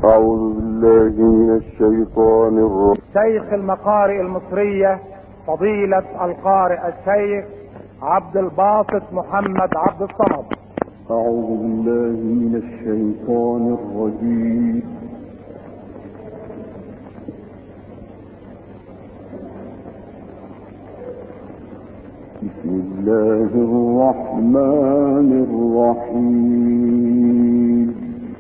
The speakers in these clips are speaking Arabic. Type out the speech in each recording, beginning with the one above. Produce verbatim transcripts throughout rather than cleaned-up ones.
أعوذ بالله من الشيطان الرجيم. شيخ المقارئ المصرية فضيلة القارئ الشيخ عبد الباسط محمد عبد الصمد. أعوذ بالله من الشيطان الرجيم. بسم الله الرحمن الرحيم.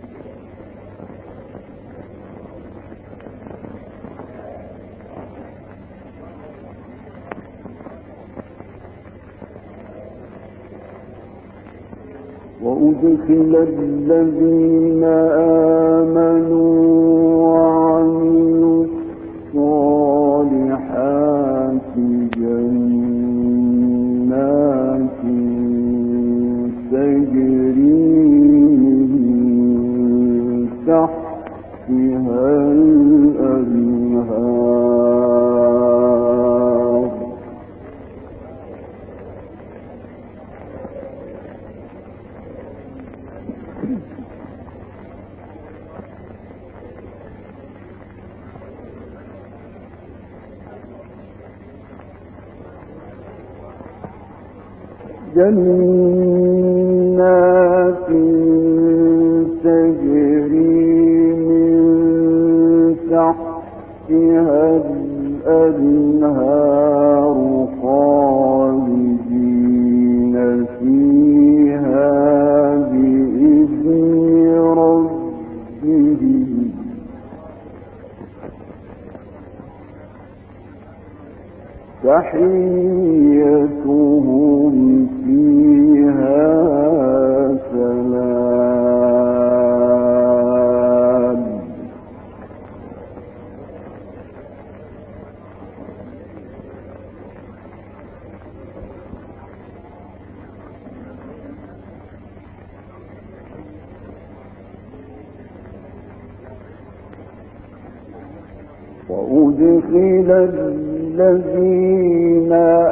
وأدخل الذين آمنوا وعملوا الصالحات جنات تجري من تحتها الأنهار جنات تجري من تحتها الأنهار خالدين فيها بإذن ربهم تحيتهم فيها سلام. وأدخل الذين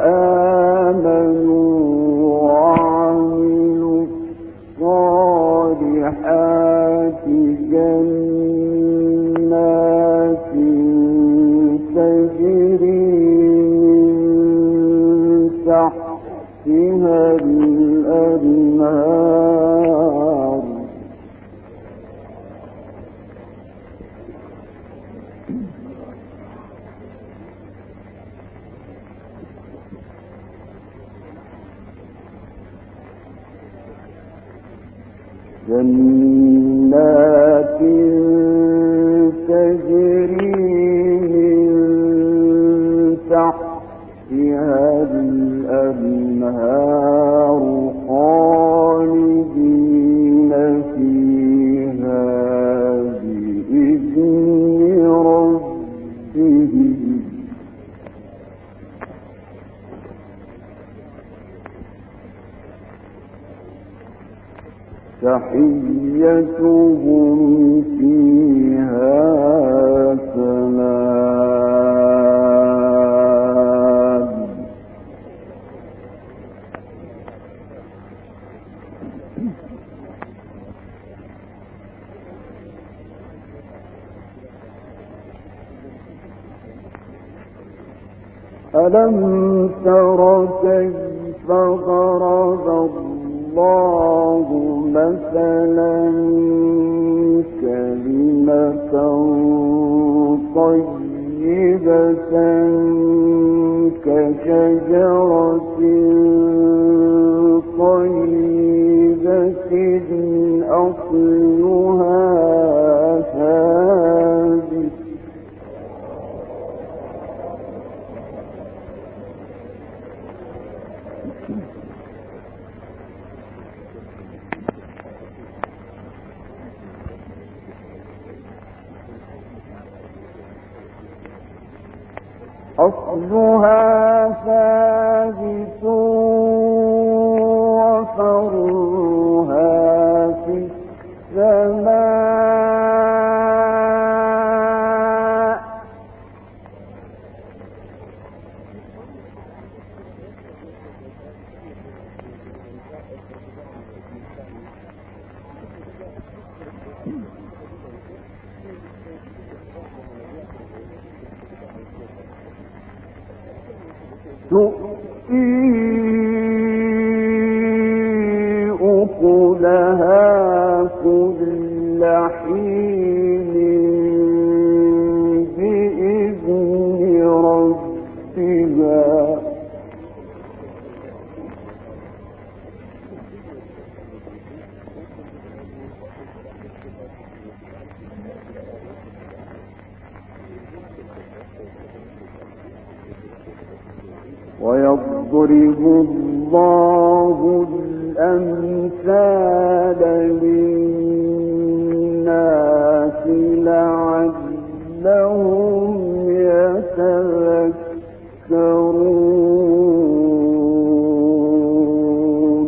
آمنوا وعملوا الصالحات جنات تجري من تحتها الأنهار جنات تجري من تحتها الأنهار خالدين فيها بإذن ربهم تحيتهم فيها سلام. ألم تر كيف ضرب الله مثلا كلمة طيبة كشجرة طيبة أصلها ثابت أصلها ثابت وفرها في السماء تؤتي أكلها كل حين بإذن ربها ويضرب الله الأمثال للناس لعلهم يتذكرون.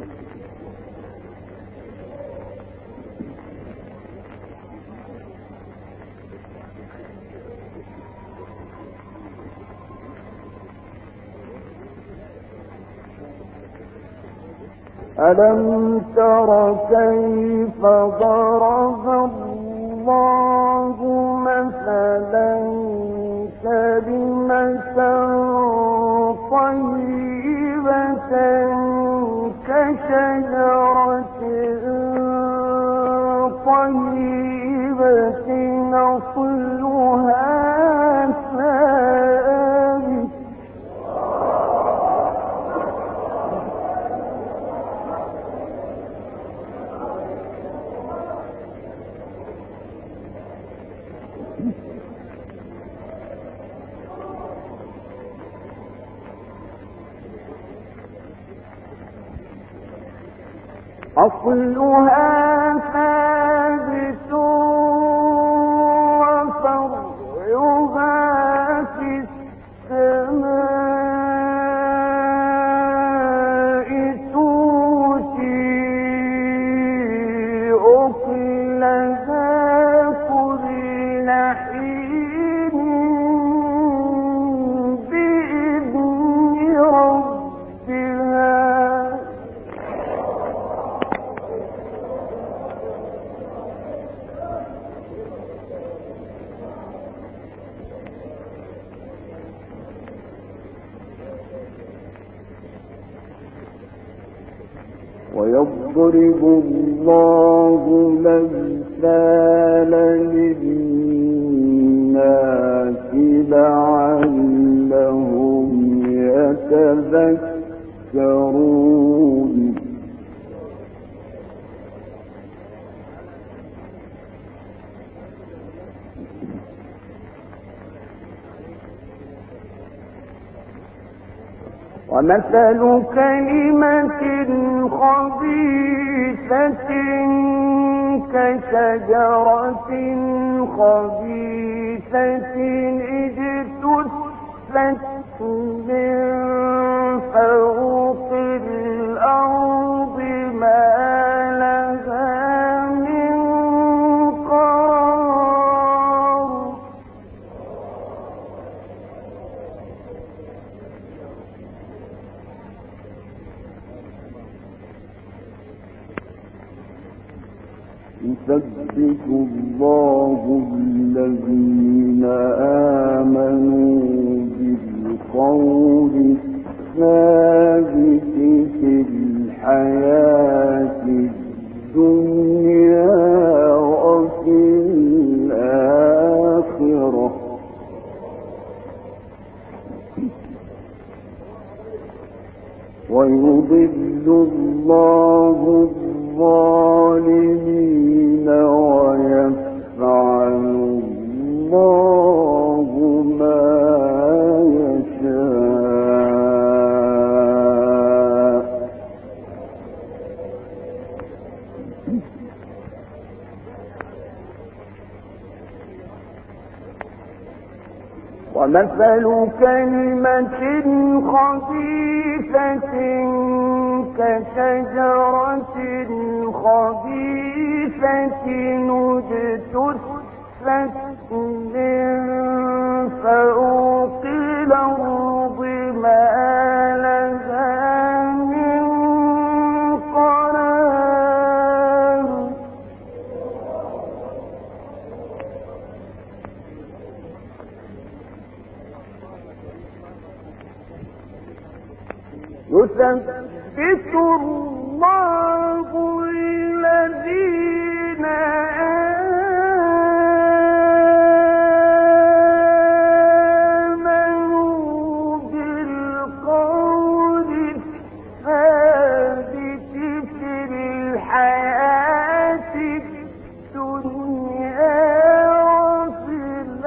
ألم تر كيف ضرب الله مثلا كلمة طيبة كشجرة طيبة أصلها ثابت أصلها ثابت وفرعها في السماء تؤتي أكلها كل حين بإذن ربها ويضرب الله الأمثال للناس لعلهم يتذكرون. ومثل كلمة خبيثة كشجرة خبيثة اجتثت من فوق الأرض ما لها من قرار. يثبت الله الذين آمنوا بالقول الثابت في الحياة الدنيا وفي الآخرة ويضل الله الظالمين ويفعل الله ما يشاء. ومثل كلمة خبيثة كشجرة خبيثة اجتثت من فوق الأرض ما لها من قرار. يثبت الله الذين آمنوا بالقول الثابت في الحياة الدنيا وفي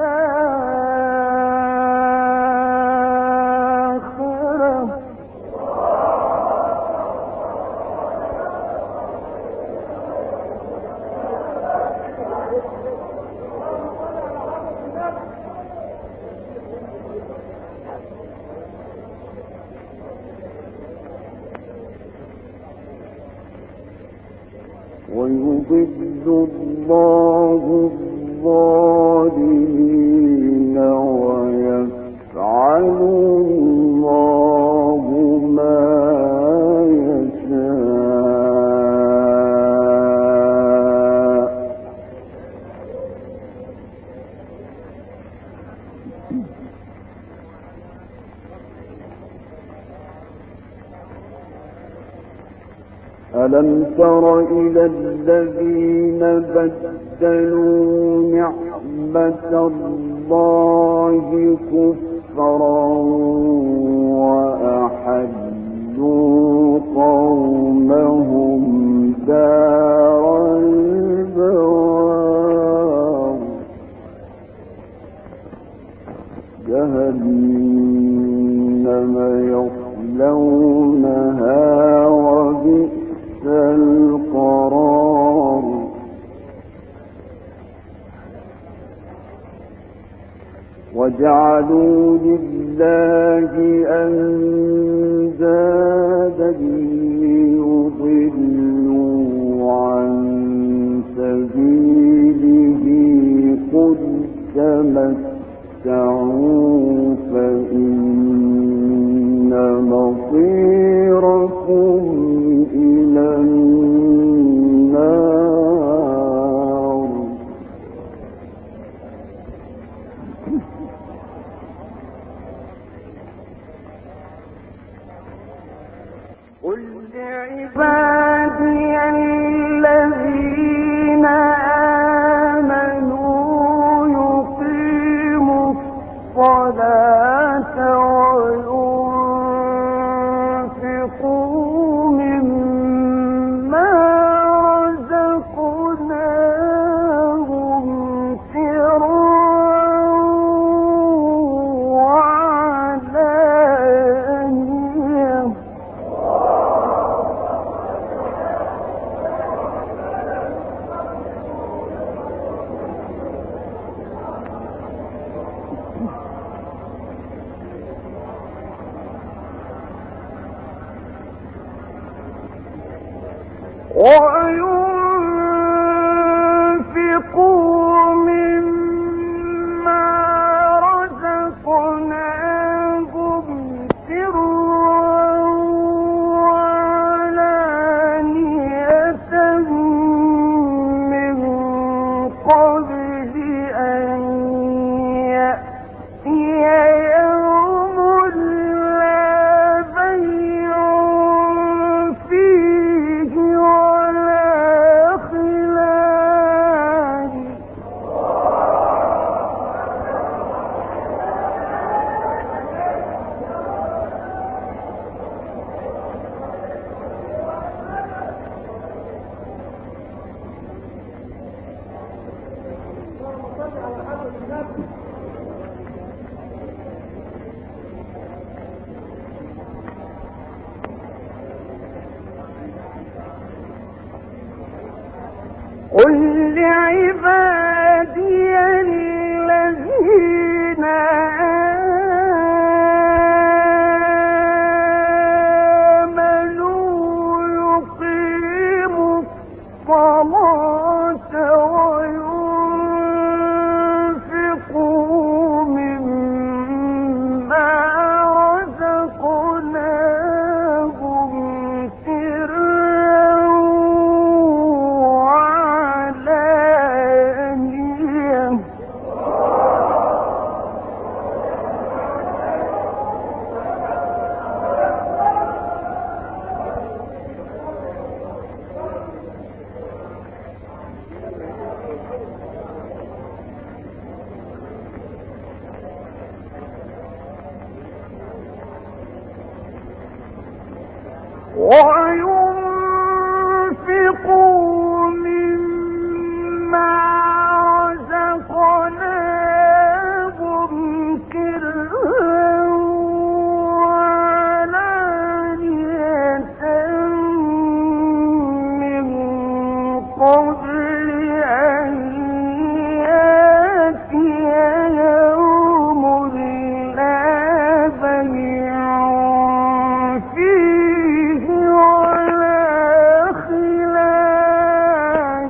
الآخرة. ويضل الله الظالمين ويفعل الله ما يشاء. ألم تر إلى الذين بدلوا نعمة الله كفرا وأحلوا قومهم دار البوار جهنم يصلونها وبئس القرار. وجعلوا لله أندادا ليضلوا عن سبيله قل تمتعوا فإن مصيركم إلى النار. قل لعبادي الذين آمنوا يقيموا الصلاة وينفقوا مما رزقناهم سرا وعلانية. وينفقوا مما رزقناهم سرا وعلانية من قبل أن يأتي يوم لا بيع فيه ولا خلال. قل لعبادي الذين آمنوا يقيموا الصلاة وينفقوا وينفقوا مما رزقناهم سرا وعلانية من قبل أن يأتي يوم لا بيع فيه ولا خلال.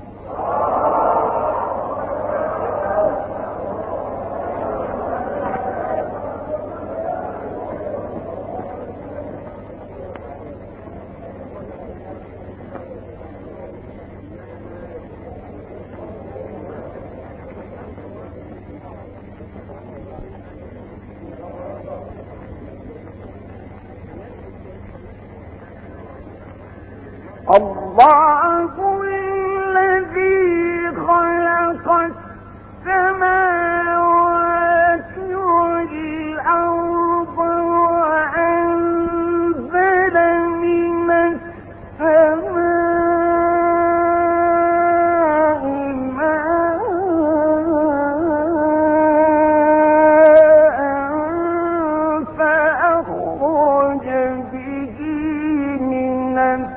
الله الذي خلق السماوات والأرض وأنزل من السماء ماء فأخرج به من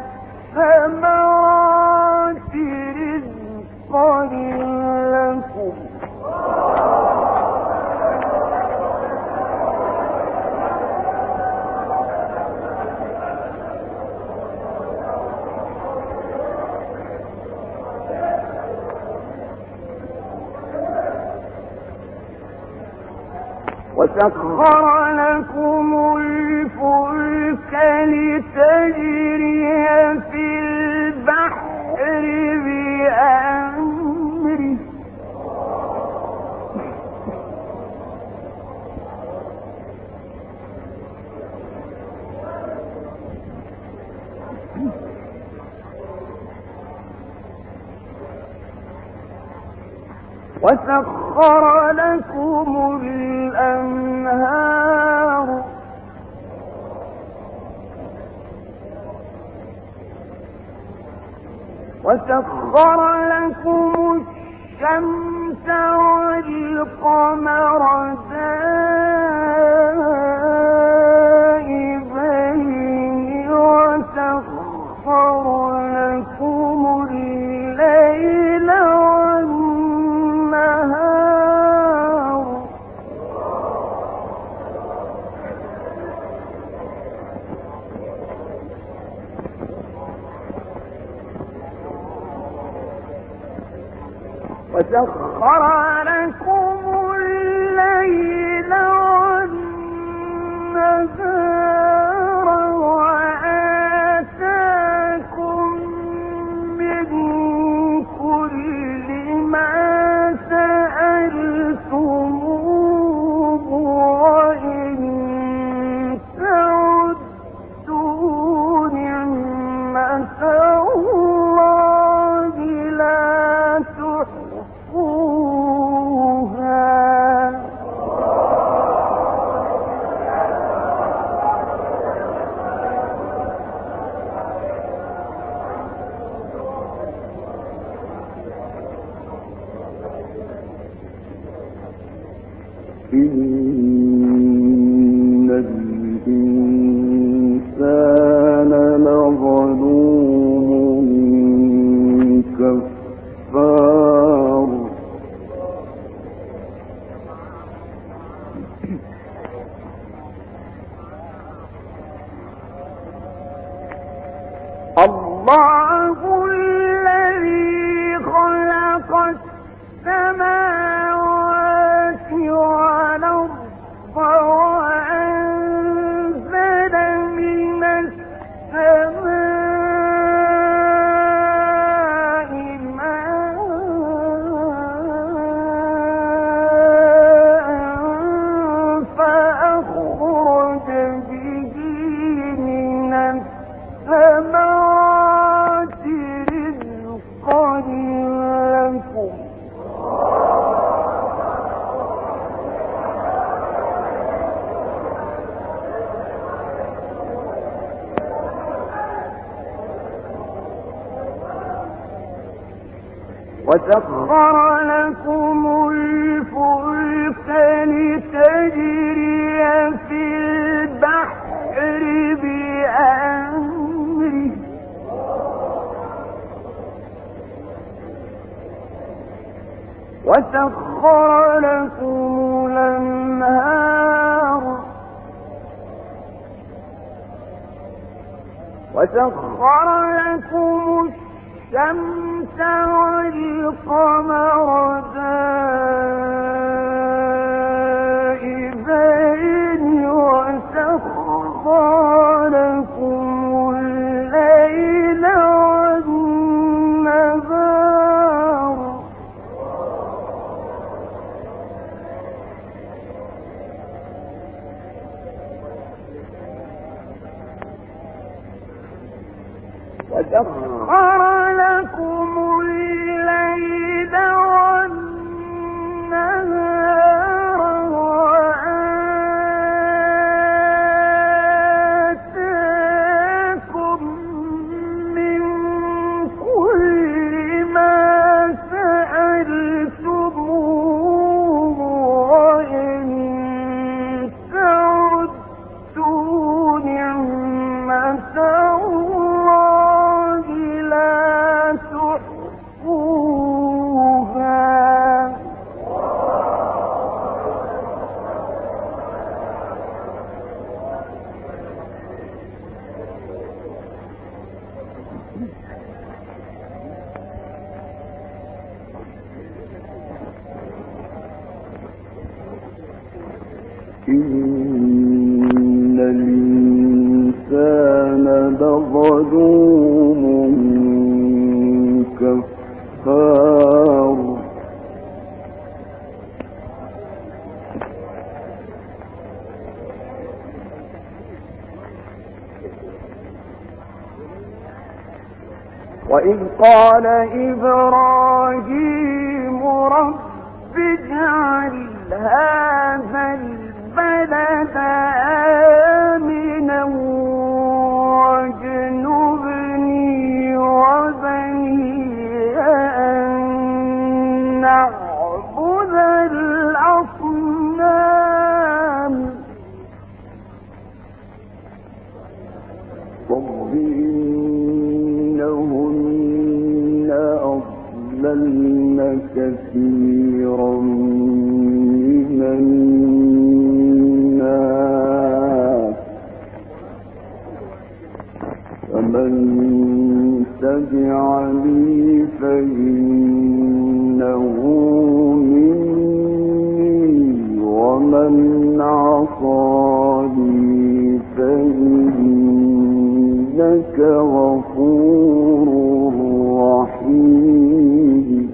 الثمرات رزقا لكم. وسخر لكم الفلك لتجري في البحر بأمره وسخر لكم الأنهار وسخر لكم الشمس والقمر دائبين وسخر لكم الليل والنهار وسخر لكم الليل والنهار وآتاكم من كل ما سألتموه وإن تعدوا نعمة الله لا تحصوها. إن الإنسان لظلوم كفار. الله الذي خلق السماوات والأرض وأنزل من السماء ماء فأخرج به من الثمرات رزقا لكم. وسخر لكم الفلك لتجري في البحر بأمره وسخر لكم الأنهار وسخر لكم الشمس والقمر دائبين وسخر لكم الليل والنهار وسخر لكم الليل والنهار وآتاكم من كل ما سألتموه وإن تعدوا نعمة الله لا تحصوها إن الإنسان لظلوم كفار وإذ قال إبراهيم رب اجعل هذا البلد آمنا واجنبني وبني أن نعبد الأصنام رب إنهن أضللن كثيرا من الناس فمن تبعني فإنه مني ومن عصاني فإنك غفور رحيم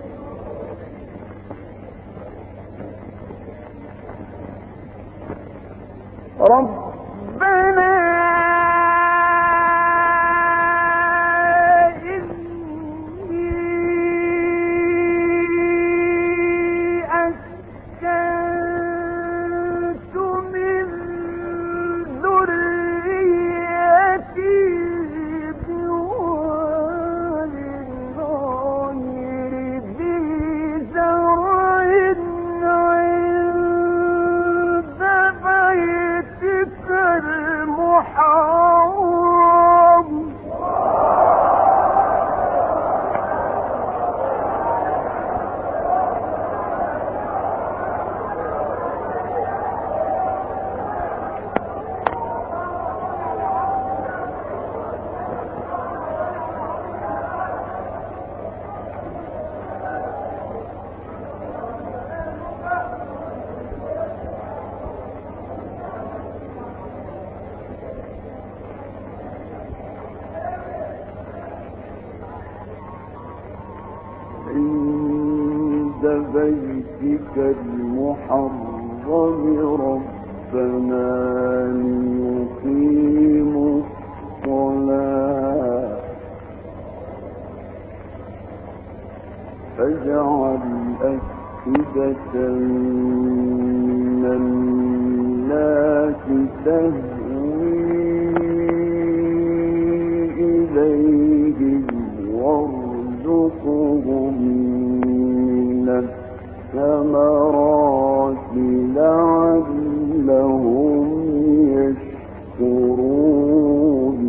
ربنا إني أسكنت من ذريتي بواد غير ذي زرع عند بيتك المحرم عند بيتك المحرم ربنا ليقيموا الصلاة فاجعل أفئدة من الناس تهوي إليهم وارزقهم الثمرات لعلهم يشكرون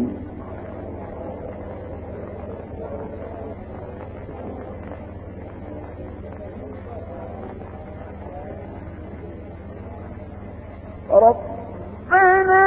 ربنا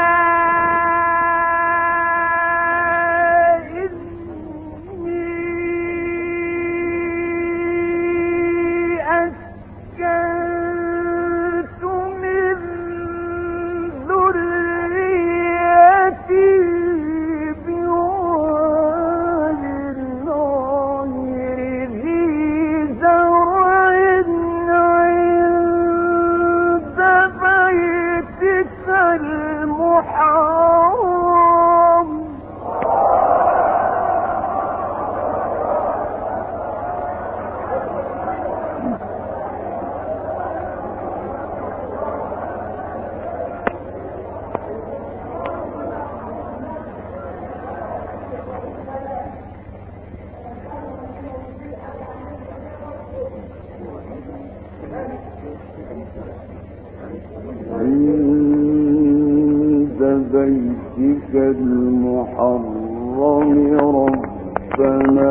عند بيتك المحرم ربنا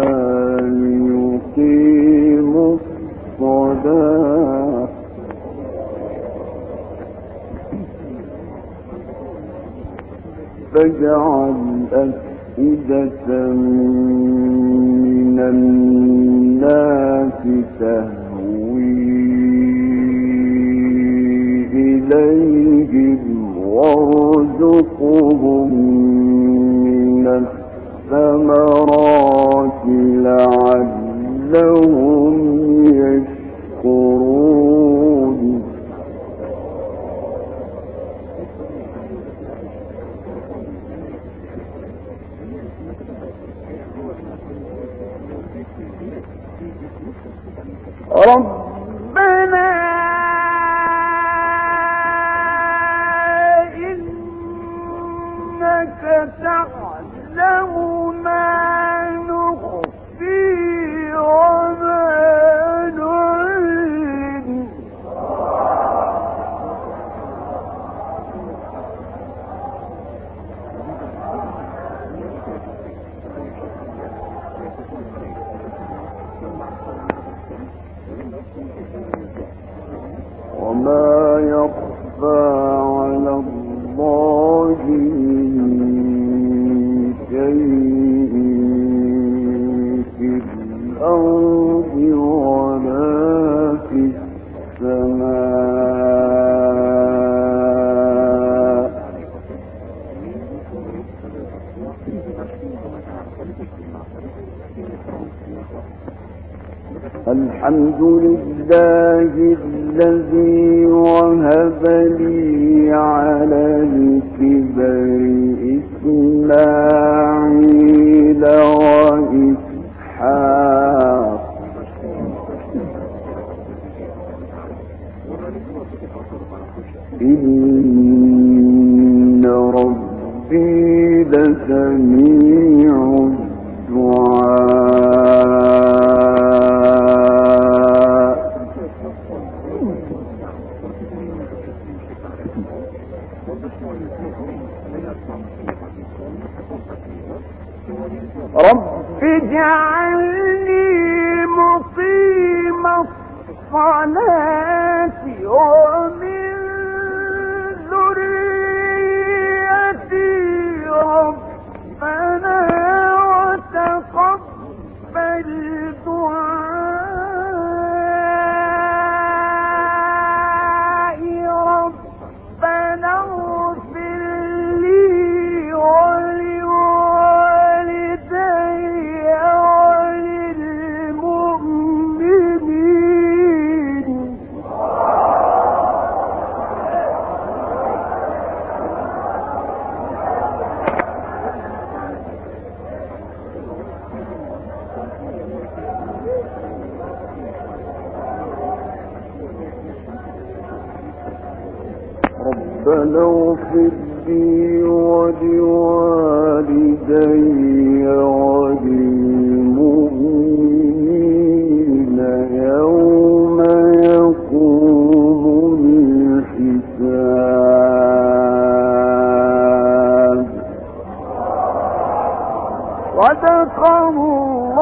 ليقيموا الصلاة فاجعل أفئدة من الناس تهوي إليهم وارزقهم من الثمرات لعلهم يشكرون ربنا إنك تعلم ما نخفي وما نعلن وما يخفى على الله من شيء في الأرض ولا في السماء الحمد لله الذي وهب لي على الكبر إسماعيل وإسحاق إن ربي لسميع الدعاء رب اجعلني مقيم الصلاة ومن ذريتي ربنا وتقبل دعائي ربنا اغفر لي ولوالدي وللمؤمنين ربنا اغفر لي ولوالدي وللمؤمنين يوم ارحموا